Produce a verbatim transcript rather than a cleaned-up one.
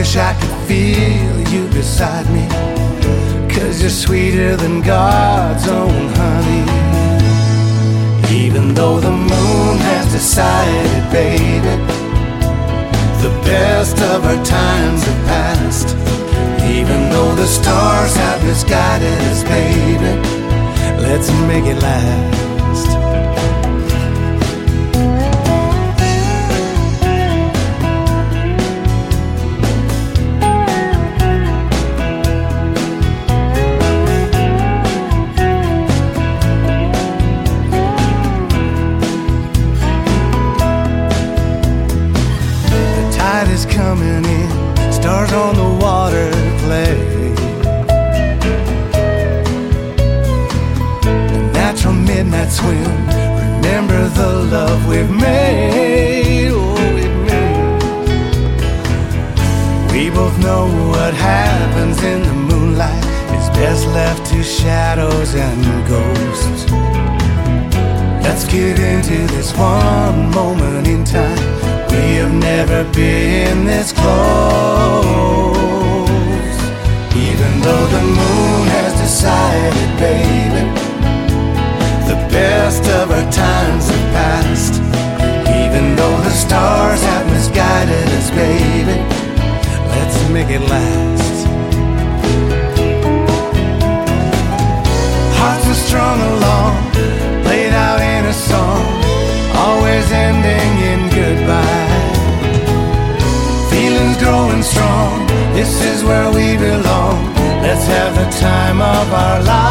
wish I could feel you beside me, 'cause you're sweeter than God's own honey. Even though the moon has decided, baby, the best of our times have passed. Even though the stars have misguided us, baby, let's make it last. Is coming in, stars on the water play. The natural midnight swim, remember the love we've made. Oh, we've made. We both know what happens in the moonlight is best left to shadows and ghosts. Let's get into this one moment in time. We have never been this close. Even though the moon has decided, baby, the best of our times have passed. Even though the stars have misguided us, baby, let's make it last. Hearts are strung along, played out in a song, always ending in goodbye. Feelings growing strong, this is where we belong. Let's have the time of our lives.